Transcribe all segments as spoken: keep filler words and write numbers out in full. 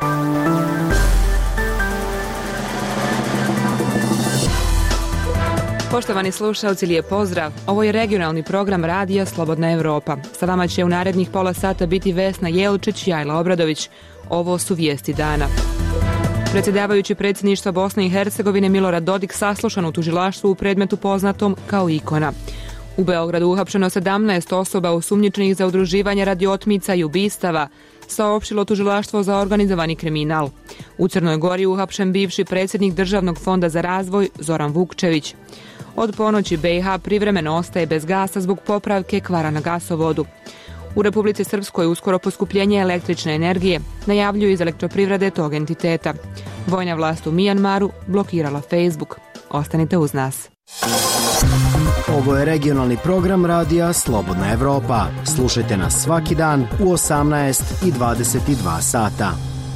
Poštovani slušalci, lijep pozdrav. Ovo je regionalni program Radija Slobodna Evropa. Sa vama će u narednih pola sata biti Vesna Jelčić i Ajla Obradović. Ovo su vijesti dana. Predsjedavajući predsjedništva Bosne i Hercegovine Milorad Dodik saslušan u tužilaštvu u predmetu poznatom kao Ikona. U Beogradu uhapšeno sedamnaest osoba osumnjičenih za udruživanje radi otmica i ubistava, saopštilo tužilaštvo za organizovani kriminal. U Crnoj Gori uhapšen bivši predsjednik Državnog fonda za razvoj Zoran Vukčević. Od ponoći B i H privremeno ostaje bez gasa zbog popravke kvara na gasovodu. U Republici Srpskoj uskoro poskupljenje električne energije, najavljuju iz elektroprivrede tog entiteta. Vojna vlast u Mijanmaru blokirala Facebook. Ostanite uz nas. Ovo je regionalni program Radija Slobodna Evropa. Slušajte nas svaki dan u osamnaest i dvadeset dva sata.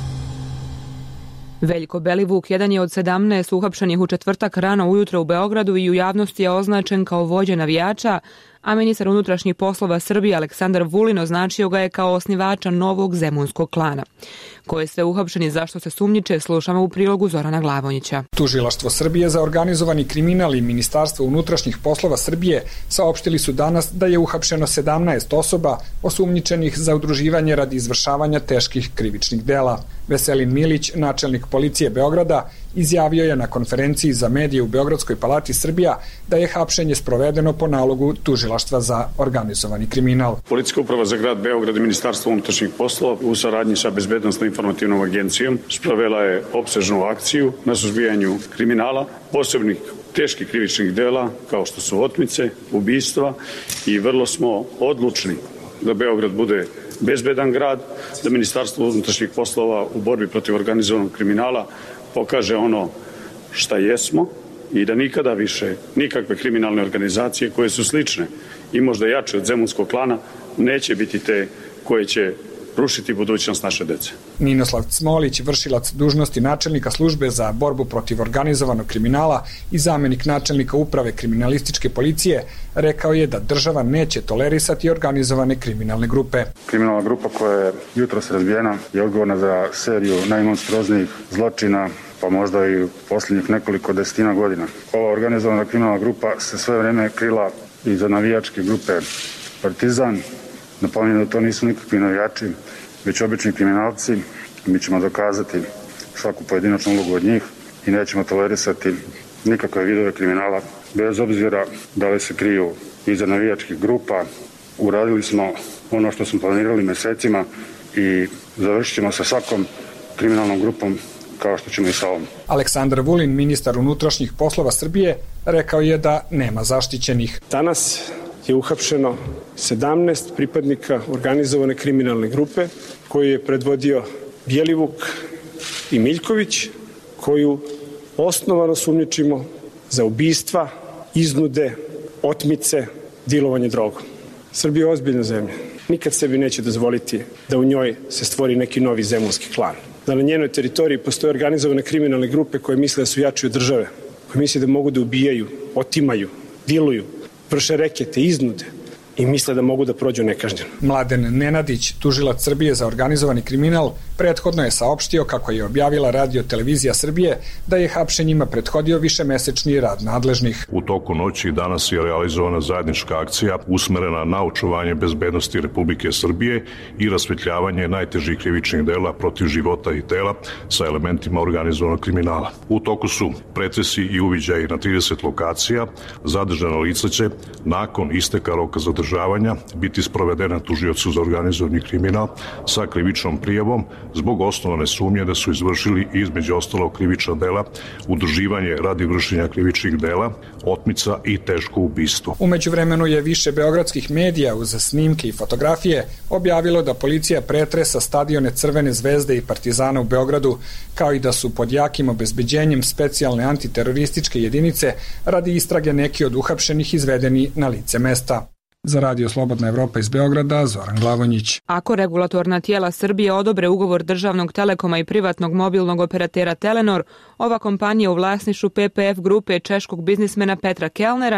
Veljko Belivuk jedan je od sedamnaest uhapšenih u četvrtak rano ujutro u Beogradu i u javnosti je označen kao vođa navijača, a ministar unutrašnjih poslova Srbije Aleksandar Vulin označio ga je kao osnivača novog zemunskog klana. Ko je sve uhapšen i zašto se sumnjiče, slušamo u prilogu Zorana Glavonjića. Tužilaštvo Srbije za organizovani kriminal i Ministarstvo unutrašnjih poslova Srbije saopštili su danas da je uhapšeno sedamnaest osoba osumnjičenih za udruživanje radi izvršavanja teških krivičnih dela. Veselin Milić, načelnik policije Beograda, izjavio je na konferenciji za medije u Beogradskoj palati Srbija da je hapšenje sprovedeno po nalogu Tužilaštva za organizovani kriminal. Policijska uprava za grad Beograd i Ministarstvo unutrašnjih poslova u saradnji sa Bezbednosno-informativnom agencijom sprovela je opsežnu akciju na suzbijanju kriminala, posebnih teških krivičnih dela kao što su otmice, ubistva i vrlo smo odlučni da Beograd bude bezbedan grad, da Ministarstvo unutrašnjih poslova u borbi protiv organizovanog kriminala pokaže ono šta jesmo i da nikada više nikakve kriminalne organizacije koje su slične i možda jače od zemunskog klana neće biti te koje će rušiti budućnost naše dece. Ninoslav Cmolić, vršilac dužnosti načelnika službe za borbu protiv organizovanog kriminala i zamenik načelnika uprave kriminalističke policije, rekao je da država neće tolerisati organizovane kriminalne grupe. Kriminalna grupa koja je jutros razbijena je odgovorna za seriju najmonstruoznijih zločina, pa možda i posljednjih nekoliko desetina godina. Ova organizovana kriminalna grupa se sve vreme krila iza navijačke grupe Partizan. Napominjem da to nisu nikakvi navijači, već obični kriminalci. Mi ćemo dokazati svaku pojedinačnu ulogu od njih i nećemo tolerisati nikakve vidove kriminala, bez obzira da li se kriju iza navijačkih grupa. Uradili smo ono što smo planirali mesecima i završit ćemo sa svakom kriminalnom grupom kao što ćemo i sa ovom. Aleksandar Vulin, ministar unutrašnjih poslova Srbije, rekao je da nema zaštićenih. Danas je uhapšeno sedamnaest pripadnika organizovane kriminalne grupe koju je predvodio Bjelivuk i Miljković, koju osnovano sumnjičimo za ubistva, iznude, otmice, dilovanje drogom. Srbija je ozbiljna zemlja. Nikad sebi neće dozvoliti da u njoj se stvori neki novi zemunski klan. Da na njenoj teritoriji postoje organizovane kriminalne grupe koje misle da su jači od države, koje misle da mogu da ubijaju, otimaju, diluju, vrše rekete, iznude i misle da mogu da prođu nekažnjeno. Mladen Nenadić, tužilac Srbije za organizovani kriminal, prethodno je saopštio kako je objavila Radio Televizija Srbije da je hapšenjima prethodio višemesečni rad nadležnih. U toku noći danas je realizovana zajednička akcija usmerena na očuvanje bezbednosti Republike Srbije i rasvetljavanje najtežih krivičnih dela protiv života i tela sa elementima organizovanog kriminala. U toku su pretresi i uviđaji na trideset lokacija. Zadržano lice će nakon isteka roka zadržavanja biti sprovedena tužiocu za organizovani kriminal sa krivičnom prijavom zbog osnovane sumnje da su izvršili između ostalog krivična dela, udruživanje radi vršenja krivičnih dela, otmica i teško ubistvo. U međuvremenu je više beogradskih medija uz snimke i fotografije objavilo da policija pretresa stadione Crvene zvezde i Partizana u Beogradu, kao i da su pod jakim obezbeđenjem specijalne antiterorističke jedinice radi istrage neki od uhapšenih izvedeni na lice mesta. Za Radio Slobodna Evropa iz Beograda, Zoran Glavonjić. Ako regulatorna tijela Srbije odobre ugovor državnog Telekoma i privatnog mobilnog operatera Telenor, ova kompanija u vlasništvu P P F grupe češkog biznismena Petra Kellnera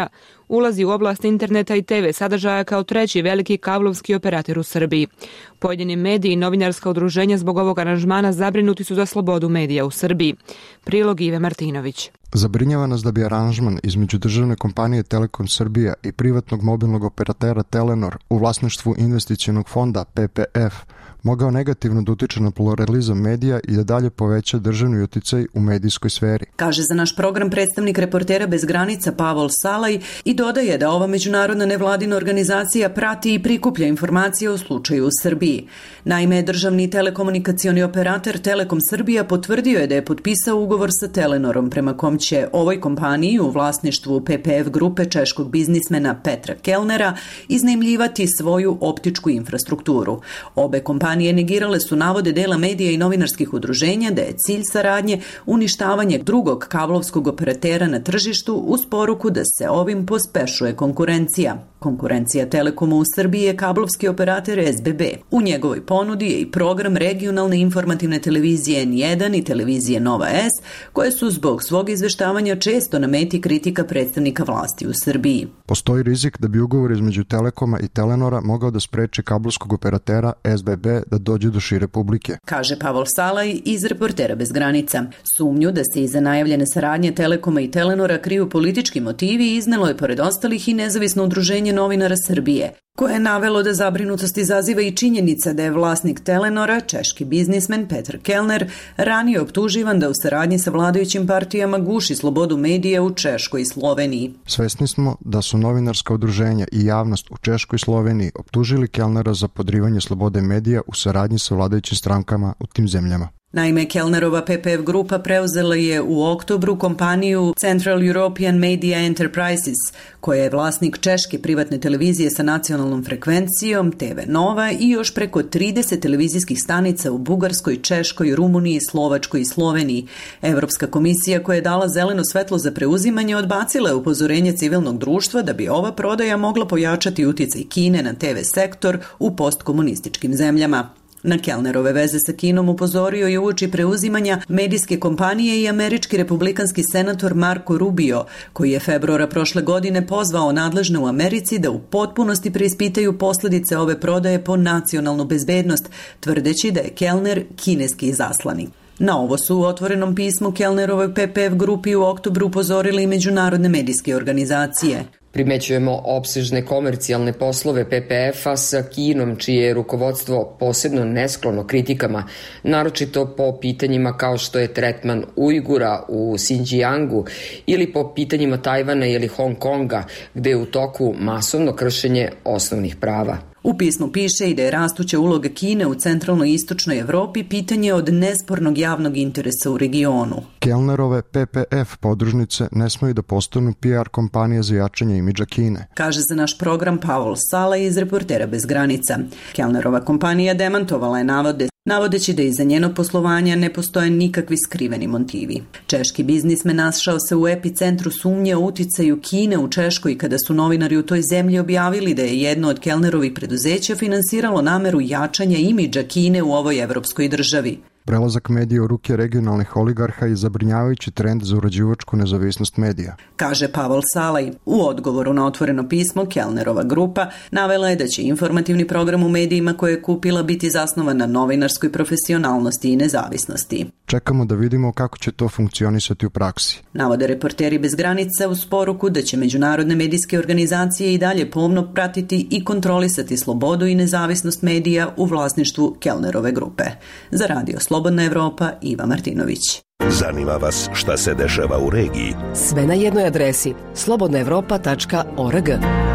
ulazi u oblast interneta i te ve sadržaja kao treći veliki kablovski operator u Srbiji. Pojedini mediji i novinarska udruženja zbog ovog aranžmana zabrinuti su za slobodu medija u Srbiji. Prilog Ive Martinović. Zabrinjava nas da bi aranžman između državne kompanije Telekom Srbija i privatnog mobilnog operatera Telenor u vlasništvu investicionog fonda P P F mogao negativno da utiče na pluralizam medija i da dalje poveća državni uticaj u medijskoj sferi. Kaže za naš program predstavnik Reportera bez granica Pavol Salaj i dodaje da ova međunarodna nevladina organizacija prati i prikuplja informacije o slučaju u Srbiji. Naime, državni telekomunikacioni operator Telekom Srbija potvrdio je da je potpisao ugovor sa Telenorom prema kom će ovoj kompaniji u vlasništvu P P F grupe češkog biznismena Petra Kellnera iznajmljivati svoju optičku infrastrukturu. Obe kompanije negirale su navode dela medija i novinarskih udruženja da je cilj saradnje uništavanje drugog kablovskog operatera na tržištu uz poruku da se ovim pospešuje konkurencija. Konkurencija Telekomu u Srbiji je kablovski operator S B B. U njegovoj ponudi je i program regionalne informativne televizije N jedan i televizije Nova S, koje su zbog svog izveštavanja često na meti kritika predstavnika vlasti u Srbiji. Postoji rizik da bi ugovor između Telekoma i Telenora mogao da spreči kablovskog operatera S B B da dođe do šire publike. Kaže Pavol Salaj iz Reportera bez granica. Sumnju da se iza najavljene saradnje Telekoma i Telenora kriju politički motivi iznelo je pored ostalih i nezavisno udruženje novinara Srbije, koje je navelo da zabrinutost izaziva i činjenica da je vlasnik Telenora, češki biznismen Petr Kellner, ranije optuživan da u saradnji sa vladajućim partijama guši slobodu medija u Češkoj i Sloveniji. Svesni smo da su novinarska udruženja i javnost u Češkoj i Sloveniji optužili Kellnera za podrivanje slobode medija u saradnji sa vladajućim strankama u tim zemljama. Naime, Kellnerova P P F grupa preuzela je u oktobru kompaniju Central European Media Enterprises, koja je vlasnik češke privatne televizije sa nacionalnom frekvencijom T V Nova i još preko trideset televizijskih stanica u Bugarskoj, Češkoj, Rumuniji, Slovačkoj i Sloveniji. Evropska komisija koja je dala zeleno svetlo za preuzimanje odbacila je upozorenje civilnog društva da bi ova prodaja mogla pojačati uticaj Kine na T V sektor u postkomunističkim zemljama. Na Kellnerove veze sa Kinom upozorio je uoči preuzimanja medijske kompanije i američki republikanski senator Marco Rubio, koji je februara prošle godine pozvao nadležne u Americi da u potpunosti preispitaju posledice ove prodaje po nacionalnu bezbednost, tvrdeći da je Kellner kineski izaslanik. Na ovo su u otvorenom pismu Kellnerovoj P P F grupi u oktobru upozorili i međunarodne medijske organizacije. Primećujemo opsežne komercijalne poslove P P F-a sa Kinom, čije je rukovodstvo posebno nesklono kritikama, naročito po pitanjima kao što je tretman Ujgura u Sinđijangu ili po pitanjima Tajvana ili Hong Konga, gde je u toku masovno kršenje osnovnih prava. U pismu piše i da je rastuća uloga Kine u centralnoj i istočnoj Evropi pitanje od nespornog javnog interesa u regionu. Kellnerove P P F podružnice ne smeju da postanu P R kompanije za jačanje imidža Kine. Kaže za naš program Pavol Salaj iz Reportera bez granica. Kellnerova kompanija demantovala je navode navodeći da iza njenog poslovanja ne postoje nikakvi skriveni motivi. Češki biznismen našao se u epicentru sumnje o uticaju Kine u Češkoj kada su novinari u toj zemlji objavili da je jedno od Kellnerovih preduzeća finansiralo nameru jačanja imidža Kine u ovoj evropskoj državi. Prelazak medija u ruke regionalnih oligarha je zabrinjavajući trend za uređivačku nezavisnost medija. Kaže Pavol Salaj. U odgovoru na otvoreno pismo Kellnerova grupa navela je da će informativni program u medijima koje je kupila biti zasnovan na novinarskoj profesionalnosti i nezavisnosti. Čekamo da vidimo kako će to funkcionisati u praksi. Navode Reporteri bez granica uz poruku da će međunarodne medijske organizacije i dalje pomno pratiti i kontrolisati slobodu i nezavisnost medija u vlasništvu Kellnerove grupe. Za radio Slobodna Evropa, Iva Martinović. Zanima vas šta se dešava u regiji? Sve na jednoj adresi slobodna evropa tačka org.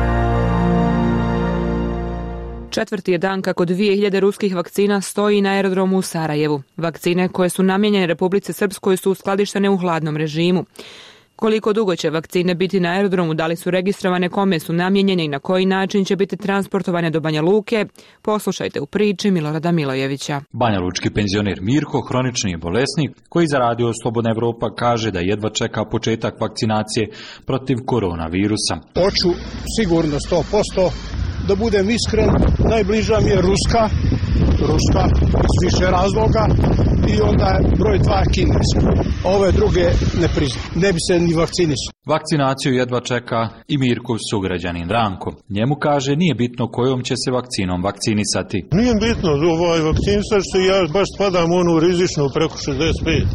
Četvrti je dan kako dvije hiljade ruskih vakcina stoji na aerodromu u Sarajevu. Vakcine koje su namijenjene Republici Srpskoj su uskladištene u hladnom režimu. Koliko dugo će vakcine biti na aerodromu, da li su registrovane, kome su namijenjene i na koji način će biti transportovane do Banja Luke, poslušajte u priči Milorada Milojevića. Banjalučki penzioner Mirko, hronični je bolesnik, koji za radio Slobodna Evropa kaže da jedva čeka početak vakcinacije protiv koronavirusa. Hoću sigurno sto posto, da budem iskren, najbliža mi je Ruska, Ruska iz više razloga, i onda broj dva kineski. Ove druge ne priznam. Ne bi se ni vakcinisao. Vakcinaciju jedva čeka i Mirkov sugrađanin Ranko. Njemu kaže nije bitno kojom će se vakcinom vakcinisati. Nije bitno ovaj vakcinisati se, ja baš spadam u onu rizičnu preko šezdeset pet.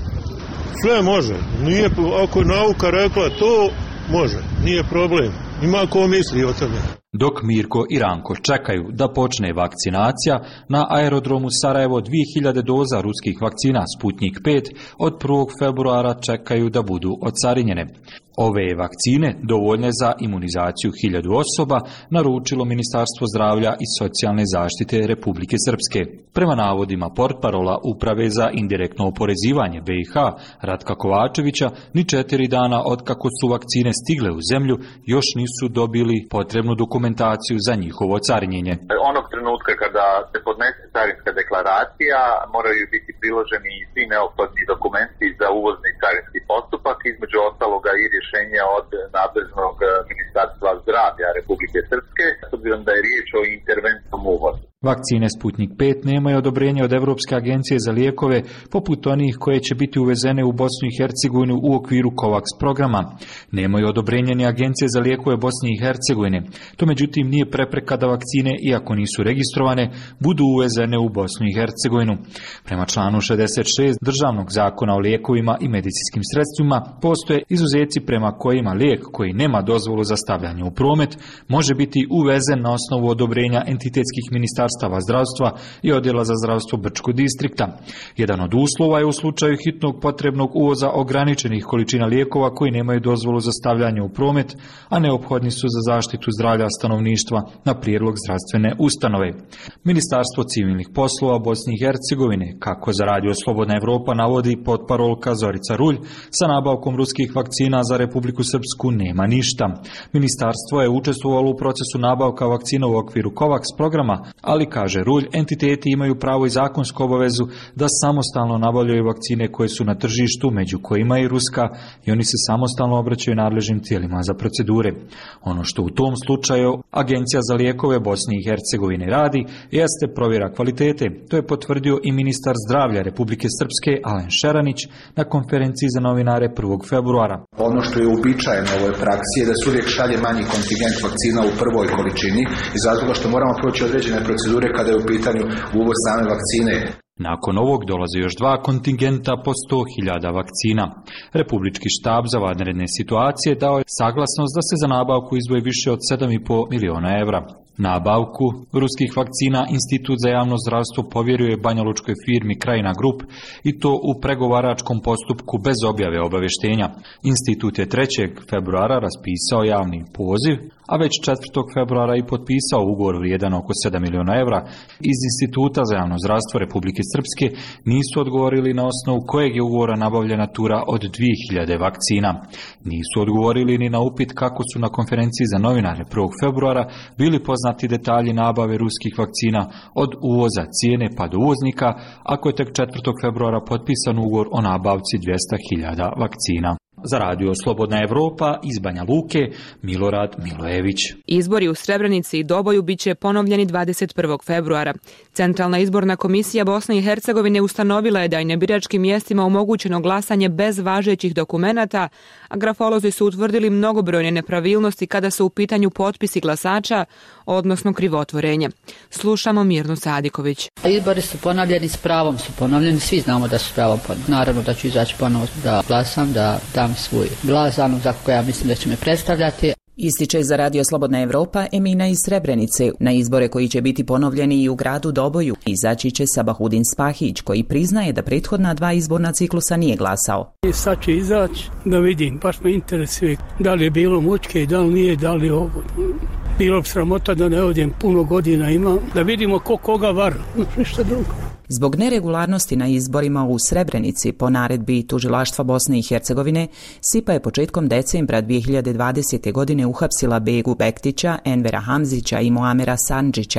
Sve može. Nije, ako je nauka rekla to, može. Nije problem. Ima ko misli o tome. Dok Mirko i Ranko čekaju da počne vakcinacija, na aerodromu Sarajevo dvije hiljade doza ruskih vakcina Sputnik pet od prvog februara čekaju da budu ocarinjene. Ove vakcine, dovoljne za imunizaciju hiljadu osoba, naručilo Ministarstvo zdravlja i socijalne zaštite Republike Srpske. Prema navodima portparola Uprave za indirektno oporezivanje B i H Ratka Kovačevića, ni četiri dana od kako su vakcine stigle u zemlju, još nisu dobili potrebnu dokumentaciju za njihovo carinjenje. Onog trenutka kada se podnese carinska deklaracija, moraju biti priloženi svi neophodni dokumenti za uvozni carinski postupak, između ostaloga i rješenje od nadležnog Ministarstva zdravlja Republike Srpske, s obzirom da je riječ o interventnom uvozu. Vakcine Sputnik pet nemaju odobrenje od Europske agencije za lijekove, poput onih koje će biti uvezene u Bosnu i Hercegovinu u okviru COVAX programa. Nemaju odobrenje ni Agencije za lijekove Bosne i Hercegovine. To međutim nije prepreka da vakcine, iako nisu registrovane, budu uvezene u Bosnu i Hercegovinu. Prema članu šezdeset šest Državnog zakona o lijekovima i medicinskim sredstvima postoje izuzeci prema kojima lijek koji nema dozvolu za stavljanje u promet može biti uvezen na osnovu odobrenja entitetskih ministarstava zdravstva i odjela za zdravstvo Brčkog distrikta. Jedan od uslova je u slučaju hitnog potrebnog uvoza ograničenih količina lijekova koji nemaju dozvolu za stavljanje u promet, a neophodni su za zaštitu zdravlja stanovništva na prijedlog zdravstvene ustanove. Ministarstvo civilnih poslova Bosne i Hercegovine, kako za Radio Slobodna Evropa navodi potparolka Zorica Rulj, sa nabavkom ruskih vakcina za Republiku Srpsku nema ništa. Ministarstvo je učestvovalo u procesu nabavka vakcina u okviru COVAX programa, ali, kaže Rulj, entiteti imaju pravo i zakonsku obavezu da samostalno nabavljaju vakcine koje su na tržištu, među kojima i ruska, i oni se samostalno obraćaju nadležnim tijelima za procedure. Ono što u tom slučaju Agencija za lijekove Bosne i Hercegovine radi jeste provjera kvalitete. To je potvrdio i ministar zdravlja Republike Srpske Alen Šeranić na konferenciji za novinare prvog februara. Ono što je uobičajeno u ovoj praksi je da se uvijek šalje manji kontingent vakcina u prvoj količini iz razloga što moramo proći određene procedure kada je u pitanju uvoz same vakcine. Nakon ovog dolaze još dva kontingenta po sto hiljada vakcina. Republički štab za vanredne situacije dao je saglasnost da se za nabavku izdvoji više od sedam i po miliona evra. Nabavku ruskih vakcina Institut za javno zdravstvo povjeruje banjalučkoj firmi Krajina Grup i to u pregovaračkom postupku bez objave obavještenja. Institut je trećeg februara raspisao javni poziv, a već četvrtog februara i potpisao ugovor vrijedan oko sedam miliona evra. Iz Instituta za javno zdravstvo Republike Srpske nisu odgovorili na osnovu kojeg je ugovora nabavljena tura od dvije hiljade vakcina. Nisu odgovorili ni na upit kako su na konferenciji za novinare prvog februara bili poznati detalji nabave ruskih vakcina od uvoza, cijene pa do uvoznika, ako je tek četvrtog februara potpisan ugovor o nabavci dvjesto hiljada vakcina. Za Radio Slobodna Evropa iz Banja Luke, Milorad Milojević. Izbori u Srebrenici i Doboju biće ponovljeni dvadeset prvog februara. Centralna izborna komisija Bosne i Hercegovine ustanovila je da je na biračkim mjestima omogućeno glasanje bez važećih dokumenata, a grafolozi su utvrdili mnogobrojne nepravilnosti kada su u pitanju potpisi glasača, odnosno krivotvorenje. Slušamo Mirnu Sadiković. Izbori su ponovljeni, s pravom su ponovljeni, svi znamo da su pravom ponovljeni. Naravno da ću izaći ponovo da glasam, da dam svoj glas, za za koga ja mislim da će me predstavljati. Ističe za Radio Slobodna Evropa Emina iz Srebrenice. Na izbore koji će biti ponovljeni i u gradu Doboju izaći će Sabahudin Spahić, koji priznaje da prethodna dva izborna ciklusa nije glasao. I sad će izaći da vidim, baš me interesuje da li je bilo mučke i da li nije, da li ovo. Bilo bi sramota da ne odem, puno godina imam, da vidimo ko koga vara, ništa drugo. Zbog neregularnosti na izborima u Srebrenici po naredbi Tužilaštva Bosne i Hercegovine, S I P A je početkom decembra dvije hiljade dvadesete. godine uhapsila Begu Bektića, Envera Hamzića i Muamera Sandžića.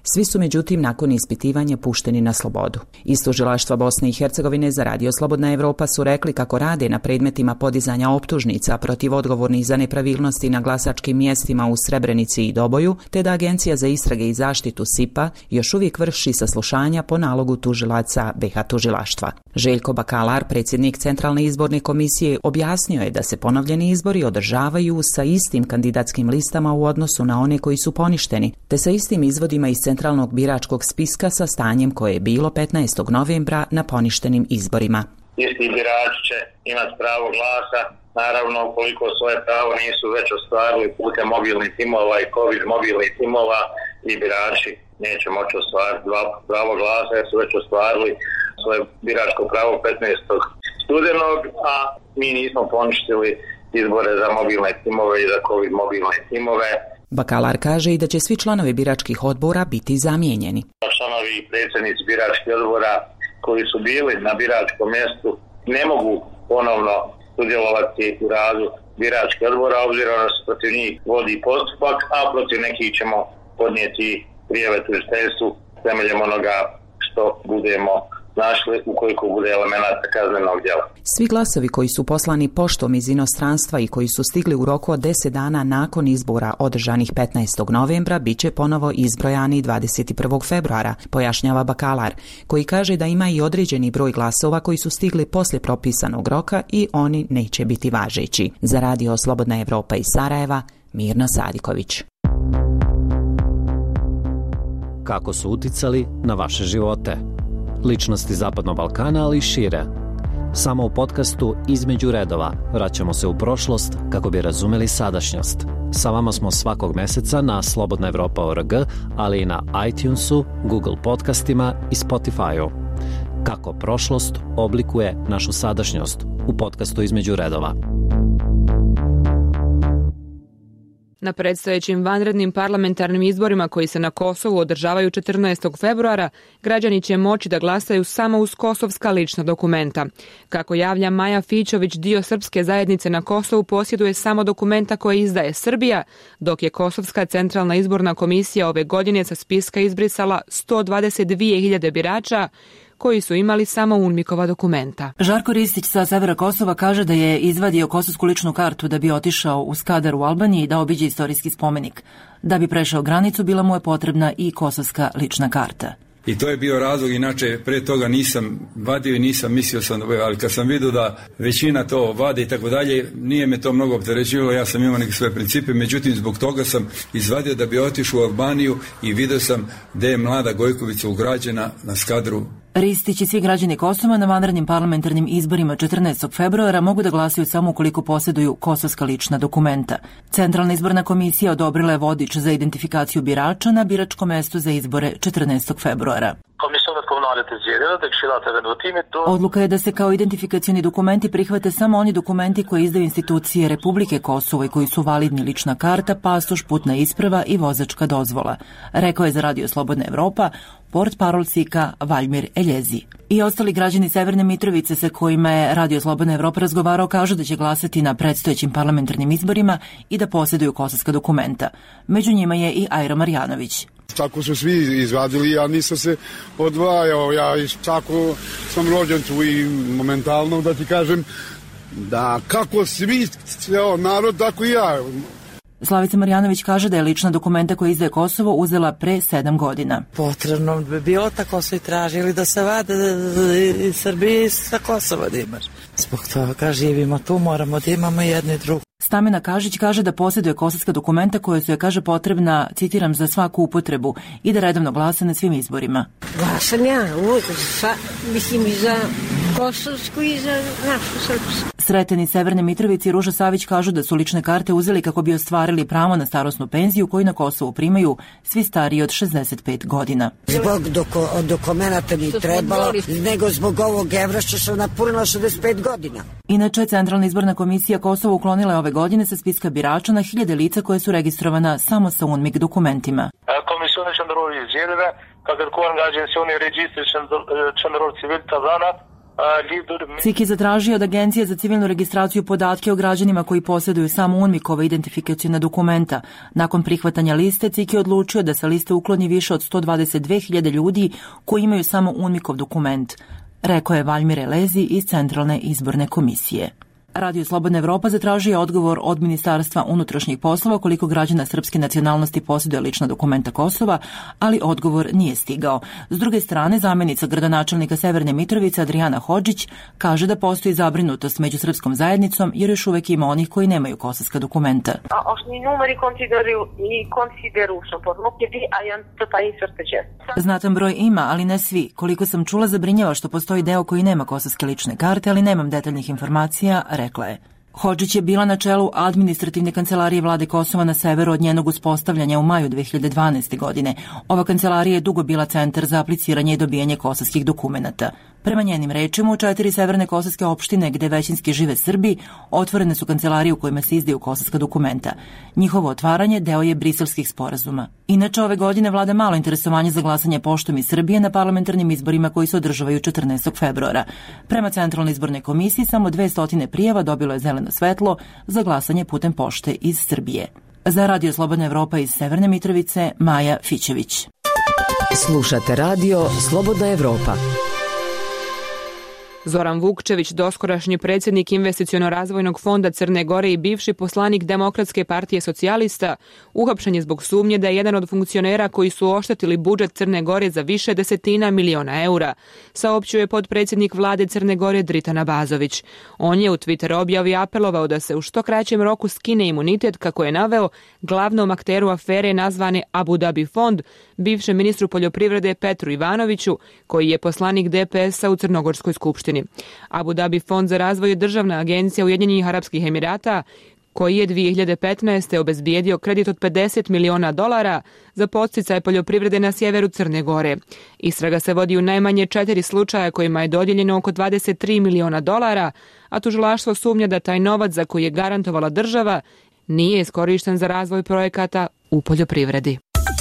Svi su međutim nakon ispitivanja pušteni na slobodu. Iz tužilaštva Bosne i Hercegovine za Radio Slobodna Evropa su rekli kako rade na predmetima podizanja optužnica protiv odgovornih za nepravilnosti na glasačkim mjestima u Srebrenici i Doboju, te da Agencija za istrage i zaštitu S I P A još uvijek vrši saslušanja po nalogu tužilaca B H tužilaštva. Željko Bakalar, predsjednik Centralne izborne komisije, objasnio je da se ponovljeni izbori održavaju sa istim kandidatskim listama u odnosu na one koji su poništeni, te sa istim izvodima iz centralnog biračkog spiska sa stanjem koje je bilo petnaestog novembra na poništenim izborima. Isti birači će imati pravo glasa, naravno ukoliko svoje pravo nisu već ostvarili putem mobilnih timova i COVID mobilnih timova, i birači neće moći ostvariti pravo glasa jer su već ostvarili svoje biračko pravo petnaestog studenog, a mi nismo poništili izbore za mobilne timove i za COVID mobilne timove. Bakalar kaže i da će svi članovi biračkih odbora biti zamijenjeni. Članovi i predsjednici biračkih odbora koji su bili na biračkom mjestu ne mogu ponovno sudjelovati u radu biračkih odbora, obzirom da se protiv njih vodi postupak, a protiv nekih ćemo podnijeti prijave tužiteljstvu temeljem onoga što budemo našli ukoliko bude elemenata kaznenog djela. Svi glasovi koji su poslani poštom iz inostranstva i koji su stigli u roku od deset dana nakon izbora održanih petnaestog novembra bit će ponovo izbrojani dvadeset prvog februara, pojašnjava Bakalar, koji kaže da ima i određeni broj glasova koji su stigli poslije propisanog roka i oni neće biti važeći. Za Radio Slobodna Evropa iz Sarajeva, Mirna Sadiković. Kako su uticali na vaše živote? Ličnosti Zapadnog Balkana, ali i šire. Samo u podcastu Između redova vraćamo se u prošlost kako bi razumeli sadašnjost. Sa vama smo svakog meseca na slobodna evropa tačka org, ali i na iTunesu, Google podcastima i Spotify-u. Kako prošlost oblikuje našu sadašnjost u podcastu Između redova. Na predstojećim vanrednim parlamentarnim izborima koji se na Kosovu održavaju četrnaestog februara, građani će moći da glasaju samo uz kosovska lična dokumenta. Kako javlja Maja Fićović, dio srpske zajednice na Kosovu posjeduje samo dokumenta koje izdaje Srbija, dok je Kosovska centralna izborna komisija ove godine sa spiska izbrisala sto dvadeset dvije hiljade birača koji su imali samo UNMIK-ova dokumenta. Žarko Ristić sa severa Kosova kaže da je izvadio kosovsku ličnu kartu da bi otišao u Skadar u Albaniji da obiđe istorijski spomenik. Da bi prešao granicu bila mu je potrebna i kosovska lična karta. I to je bio razlog, inače pre toga nisam vadio i nisam mislio sam, ali kad sam vidio da većina to vade i tako dalje, nije me to mnogo opterećivalo, ja sam imao neke svoje principe, međutim zbog toga sam izvadio da bi otišao u Albaniju i vidio sam da je mlada Gojkovica ugrađena na Skadru. Ristić i svi građani Kosova na vanrednim parlamentarnim izborima četrnaestog februara mogu da glasaju samo ukoliko posjeduju kosovska lična dokumenta. Centralna izborna komisija odobrila je vodič za identifikaciju birača na biračkom mestu za izbore četrnaestog februara. Odluka je da se kao identifikacioni dokumenti prihvate samo oni dokumenti koje izdaju institucije Republike Kosovo i koji su validni lična karta, pasoš, putna isprava i vozačka dozvola, rekao je za Radio Slobodna Evropa portparol S I K-a Valjmir Eljezi. I ostali građani Severne Mitrovice sa kojima je Radio Slobodna Evropa razgovarao kažu da će glasati na predstojećim parlamentarnim izborima i da posjeduju kosovska dokumenta. Među njima je i Ajro Marjanović. Tako su svi izvadili, ja nisam se odvajao, ja tako sam rođen tu i momentalno da ti kažem da kako svi, ceo narod, tako i ja. Slavica Marjanović kaže da je lična dokumenta koja izdaje Kosovo uzela pre sedam godina. Potrebno bi bilo, tako su i tražili da se vade iz Srbije i sa Kosova da imaš. Zbog toga živimo tu, moramo da imamo jedno i drugo. Stamena Kažić kaže da posjeduje kosovska dokumenta koja su je, kaže, potrebna, citiram, za svaku upotrebu i da redovno glasa na svim izborima. Glasam ja, sa, mislim i za kosovsku i za našu srpsku. Sreteni Severne Mitrovice i Ruža Savić kažu da su lične karte uzeli kako bi ostvarili pravo na starosnu penziju koju na Kosovu primaju svi stariji od šezdeset pet godina. Zbog doko, dokumenta mi trebalo, nego zbog ovog evra što sam napunila šezdeset pet godina. Inače, Centralna izborna komisija Kosova uklonila je ove godine sa spiska birača na hiljade lica koje su registrovana samo sa UNMIK dokumentima. Komisione qendrore i zgjedhjeve ka kërkuar nga Agjensioni i Regjistrit Qendror Civil të Dhënat C I K je zatražio od Agencije za civilnu registraciju podatke o građanima koji posjeduju samo UNMIK-ova identifikacijona dokumenta. Nakon prihvatanja liste, C I K je odlučio da sa liste ukloni više od sto dvadeset dve hiljade ljudi koji imaju samo UNMIK-ov dokument, rekao je Valjmir Elezi iz Centralne izborne komisije. Radio Slobodna Evropa zatražio je odgovor od Ministarstva unutrašnjih poslova koliko građana srpske nacionalnosti posjeduje lična dokumenta Kosova, ali odgovor nije stigao. S druge strane, zamjenica gradonačelnika Severne Mitrovice Adriana Hodžić kaže da postoji zabrinutost među srpskom zajednicom jer još uvek ima onih koji nemaju kosovska dokumenta. Znatan broj ima, ali ne svi. Koliko sam čula, zabrinjava što postoji deo koji nema kosovske lične karte, ali nemam detaljnih informacija, rekla je. Hodžić je bila na čelu administrativne kancelarije vlade Kosova na severu od njenog uspostavljanja u maju dve hiljade dvanaeste. godine. Ova kancelarija je dugo bila centar za apliciranje i dobijanje kosovskih dokumenata. Prema njenim rečima, u četiri severne kosovske opštine gde većinski žive Srbi, otvorene su kancelarije u kojima se izdaju kosovska dokumenta. Njihovo otvaranje deo je briselskih sporazuma. Inače, ove godine vlada malo interesovanje za glasanje poštom iz Srbije na parlamentarnim izborima koji se održavaju četrnaestog februara. Prema Centralnoj izbornoj komisiji, samo dvesta prijava dobilo je zeleno svetlo za glasanje putem pošte iz Srbije. Za Radio Slobodna Evropa iz Severne Mitrovice, Maja Fićević. Slušate Radio Slobodna Evropa. Zoran Vukčević, doskorašnji predsjednik Investiciono-razvojnog fonda Crne Gore i bivši poslanik Demokratske partije socijalista, uhapšen je zbog sumnje da je jedan od funkcionera koji su oštetili budžet Crne Gore za više desetina miliona eura, saopćio je potpredsjednik vlade Crne Gore Dritan Abazović. On je u Twitter objavi apelovao da se u što kraćem roku skine imunitet, kako je naveo, glavnom akteru afere nazvane Abu Dhabi fond, bivšem ministru poljoprivrede Petru Ivanoviću, koji je poslanik D P S-a u Crnogorskoj skupštini. Abu Dhabi fond za razvoj je državna agencija Ujedinjenih Arapskih Emirata, koji je dvije hiljade petnaeste. obezbijedio kredit od pedeset miliona dolara za podsticaj poljoprivrede na sjeveru Crne Gore. Istraga se vodi u najmanje četiri slučaja kojima je dodijeljeno oko dvadeset tri miliona dolara, a tužilaštvo sumnja da taj novac za koji je garantovala država nije iskorišten za razvoj projekata u poljoprivredi.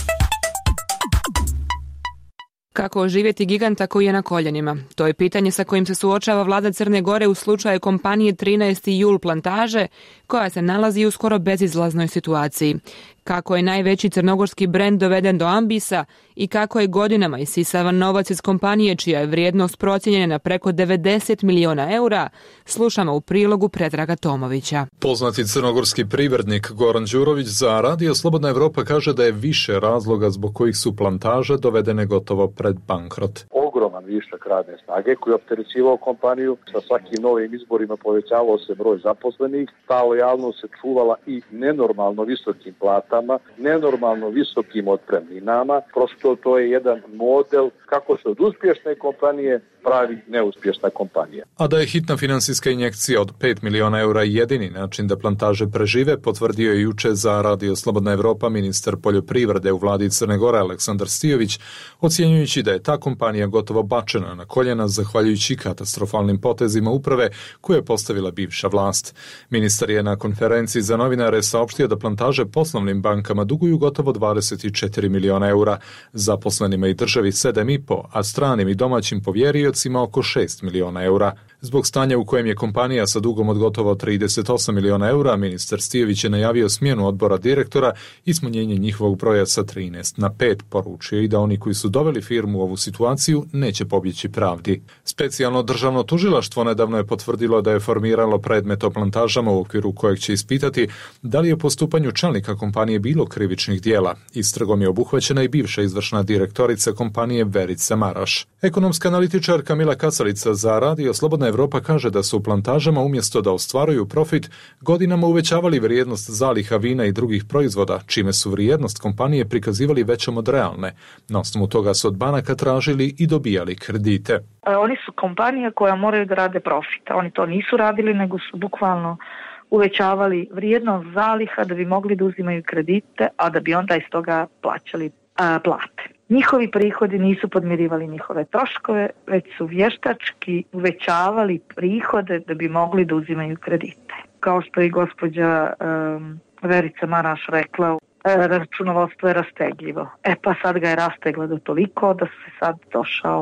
Kako oživjeti giganta koji je na koljenima? To je pitanje sa kojim se suočava vlada Crne Gore u slučaju kompanije trinaesti jul plantaže, koja se nalazi u skoro bezizlaznoj situaciji. Kako je najveći crnogorski brend doveden do ambisa i kako je godinama isisavan novac iz kompanije čija je vrijednost procijenjena na preko devedeset miliona eura, slušamo u prilogu Predraga Tomovića. Poznati crnogorski privrednik Goran Đurović za Radio Slobodna Evropa kaže da je više razloga zbog kojih su plantaže dovedene gotovo pred bankrot. Ogroman višak radne snage koji je opterećivao kompaniju, sa svakim novim izborima povećavao se broj zaposlenih, ta lojalnost se čuvala i nenormalno visokim platama, nenormalno visokim otpremninama. Prosto to je jedan model kako se od uspješne kompanije pravi neuspješna kompanija. A da je hitna finansijska injekcija od pet miliona eura jedini način da plantaže prežive, potvrdio je juče za Radio Slobodna Evropa ministar poljoprivrede u vladi Crne Gore Aleksandar Stijović, ocjenjujući da je ta kompanija gotovo bačena na koljena zahvaljujući katastrofalnim potezima uprave koje je postavila bivša vlast. Ministar je na konferenciji za novinare saopštio da plantaže poslovnim bankama duguju gotovo dvadeset četiri miliona eura, zaposlenima i državi sedam i po, a stranim i domaćim povjeriocima oko šest miliona eura. Zbog stanja u kojem je kompanija sa dugom od gotovo trideset osam miliona eura, ministar Stijević je najavio smjenu odbora direktora i smanjenje njihovog broja sa trinaest na pet, poručio i da oni koji su doveli firmu u ovu situaciju neće pobjeći pravdi. Specijalno državno tužilaštvo nedavno je potvrdilo da je formiralo predmet o plantažama u okviru kojeg će ispitati da li je postupanju čelnika kompanije bilo krivičnih dijela. Istragom je obuhvaćena i bivša izvršna direktorica kompanije Verica Maraš. Ekonomska analitičarka Mila Kacalica za Radio Slobodna Evropa kaže da su u plantažama umjesto da ostvaruju profit godinama uvećavali vrijednost zaliha vina i drugih proizvoda, čime su vrijednost kompanije prikazivali većom od realne. Na osnovu toga su od banaka tražili i dobijali kredite. Oni su kompanija koja moraju da rade profit. Oni to nisu radili, nego su bukvalno uvećavali vrijednost zaliha da bi mogli da uzimaju kredite, a da bi onda iz toga plaćali a, plate. Njihovi prihodi nisu podmirivali njihove troškove, već su vještački uvećavali prihode da bi mogli da uzimaju kredite. Kao što je gospođa um, Verica Maraš rekla, računovodstvo je rastegljivo. E pa sad ga je rastegla do toliko da se sad došao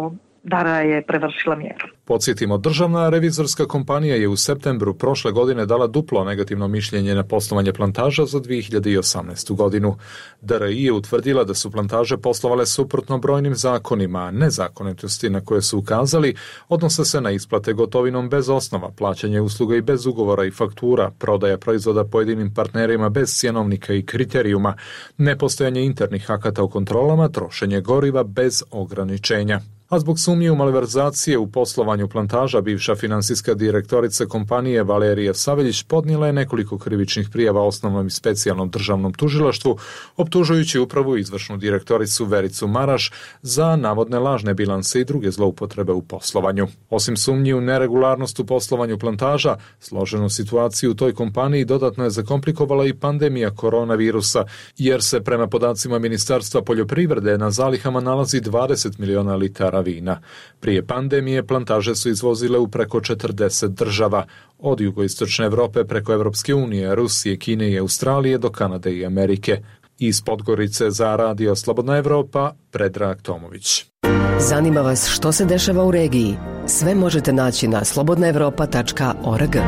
Dara je prevršila mjeru. Podsjetimo, državna revizorska kompanija je u septembru prošle godine dala duplo negativno mišljenje na poslovanje plantaža za dvije hiljade osamnaestu. godinu. D R I je utvrdila da su plantaže poslovale suprotno brojnim zakonima, a nezakonitosti na koje su ukazali odnose se na isplate gotovinom bez osnova, plaćanje usluga i bez ugovora i faktura, prodaja proizvoda pojedinim partnerima bez cjenovnika i kriterijuma, nepostojanje internih akata o kontrolama, trošenje goriva bez ograničenja. A zbog sumnje u malverzacije u poslovanju plantaža, bivša financijska direktorica kompanije Valerija Saveljić podnijela je nekoliko krivičnih prijava osnovnom i specijalnom državnom tužilaštvu, optužujući upravu i izvršnu direktoricu Vericu Maraš za navodne lažne bilanse i druge zloupotrebe u poslovanju. Osim sumnji u neregularnost u poslovanju plantaža, složenu situaciju u toj kompaniji dodatno je zakomplikovala i pandemija koronavirusa, jer se prema podacima Ministarstva poljoprivrede na zalihama nalazi dvadeset miliona litara vina. Prije pandemije plantaže su izvozile u preko četrdeset država, od jugoistočne Europe preko Evropske unije, Rusije, Kine i Australije do Kanade i Amerike. Iz Podgorice za Radio Slobodna Evropa, Predrag Tomović. Zanima vas što se dešava u regiji? Sve možete naći na slobodna evropa tačka org.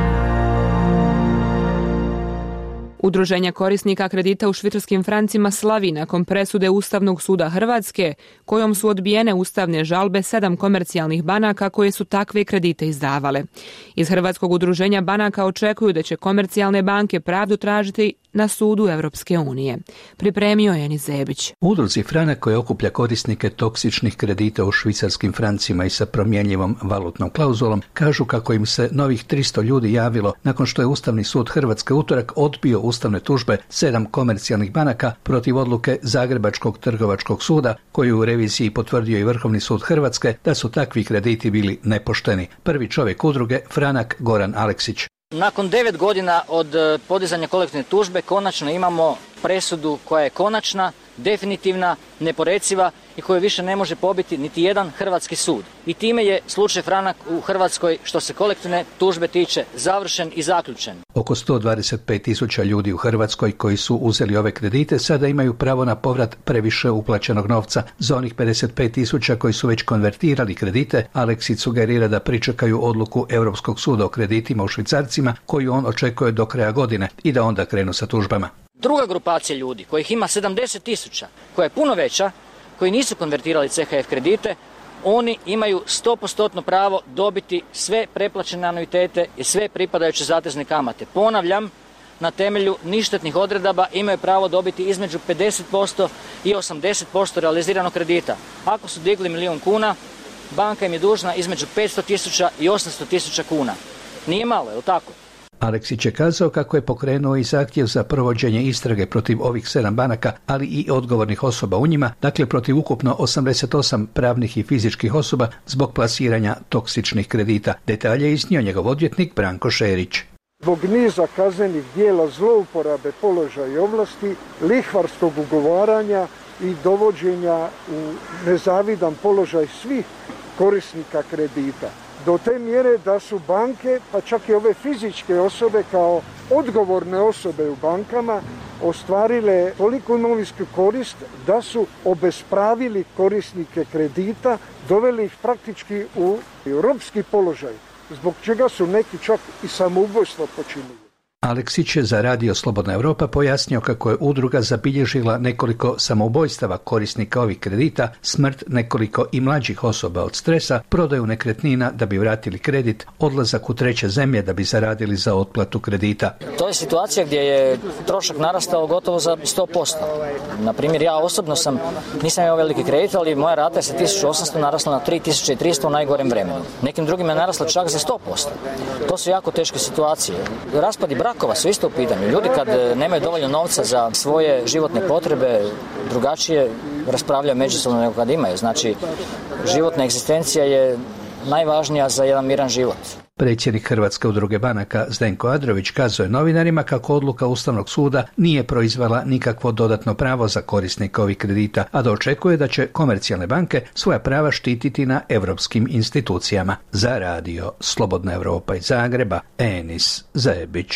Udruženja korisnika kredita u švicarskim francima slavi nakon presude Ustavnog suda Hrvatske, kojom su odbijene ustavne žalbe sedam komercijalnih banaka koje su takve kredite izdavale. Iz Hrvatskog udruženja banaka očekuju da će komercijalne banke pravdu tražiti na sudu Evropske unije. Pripremio je Enis Zebić. Udruzi Franak, koja okuplja korisnike toksičnih kredita u švicarskim francima i sa promjenjivom valutnom klauzulom, kažu kako im se novih tristo ljudi javilo nakon što je Ustavni sud Hrvatske utorak odbio ustavne tužbe sedam komercijalnih banaka protiv odluke Zagrebačkog trgovačkog suda, koju u reviziji potvrdio i Vrhovni sud Hrvatske da su takvi krediti bili nepošteni. Prvi čovjek udruge Franak, Goran Aleksić. Nakon devet godina od podizanja kolektivne tužbe konačno imamo presudu koja je konačna, definitivna, neporeciva i koju više ne može pobiti niti jedan hrvatski sud. I time je slučaj Franak u Hrvatskoj, što se kolektivne tužbe tiče, završen i zaključen. Oko sto dvadeset pet tisuća ljudi u Hrvatskoj koji su uzeli ove kredite sada imaju pravo na povrat previše uplaćenog novca. Za onih pedeset pet tisuća koji su već konvertirali kredite, Aleksić sugerira da pričekaju odluku Europskog suda o kreditima u švicarcima, koju on očekuje do kraja godine, i da onda krenu sa tužbama. Druga grupacija ljudi, kojih ima sedamdeset tisuća, koja je puno veća, koji nisu konvertirali C H F kredite, oni imaju sto posto pravo dobiti sve preplaćene anuitete i sve pripadajuće zatezne kamate. Ponavljam, na temelju ništetnih odredaba imaju pravo dobiti između pedeset posto i osamdeset posto realiziranog kredita. Ako su digli milijun kuna, banka im je dužna između petsto tisuća i osamsto tisuća kuna. Nije malo, je li tako? Aleksić je kazao kako je pokrenuo i zahtjev za provođenje istrage protiv ovih sedam banaka, ali i odgovornih osoba u njima, dakle protiv ukupno osamdeset osam pravnih i fizičkih osoba zbog plasiranja toksičnih kredita. Detalje je iznio njegov odvjetnik Branko Šerić. Zbog niza kaznenih dijela zlouporabe položaja i ovlasti, lihvarskog ugovaranja i dovođenja u nezavidan položaj svih korisnika kredita. Do te mjere da su banke, pa čak i ove fizičke osobe kao odgovorne osobe u bankama, ostvarile toliko imovinsku korist da su obespravili korisnike kredita, doveli ih praktički u ropski položaj, zbog čega su neki čak i samoubojstvo počinili. Aleksić je za Radio Slobodna Evropa pojasnio kako je udruga zabilježila nekoliko samoubojstava korisnika ovih kredita, smrt nekoliko i mlađih osoba od stresa, prodaju nekretnina da bi vratili kredit, odlazak u treće zemlje da bi zaradili za otplatu kredita. To je situacija gdje je trošak narastao gotovo za sto posto. Na primjer, ja osobno sam, nisam imao veliki kredit, ali moja rata je sa tisuću osamsto narasla na tri tisuće tristo u najgorem vremenu. Nekim drugim je narasla čak za sto posto. To su jako teške situacije. Raspadi brakova su isto u pitanju. Ljudi kad nemaju dovoljno novca za svoje životne potrebe, drugačije raspravljaju međusobno nego kad imaju. Znači, životna egzistencija je najvažnija za jedan miran život. Predsjednik Hrvatske udruge banaka Zdenko Adrović kazao je novinarima kako odluka Ustavnog suda nije proizvela nikakvo dodatno pravo za korisnika ovih kredita, a da očekuje da će komercijalne banke svoja prava štititi na europskim institucijama. Za Radio Slobodna Evropa iz Zagreba, Enis Zebić.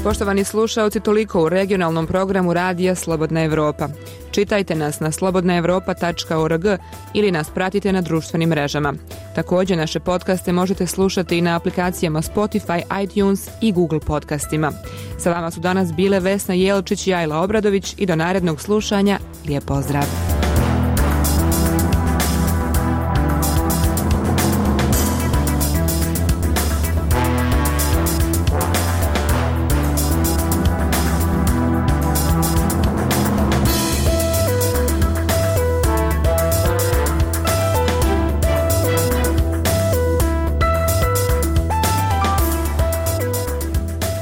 Poštovani slušaoci, toliko u regionalnom programu Radija Slobodna Evropa. Čitajte nas na slobodna evropa tačka org ili nas pratite na društvenim mrežama. Također naše podcaste možete slušati i na aplikacijama Spotify, iTunes i Google podcastima. Sa vama su danas bile Vesna Jelčić i Ajla Obradović i do narednog slušanja. Lijep pozdrav!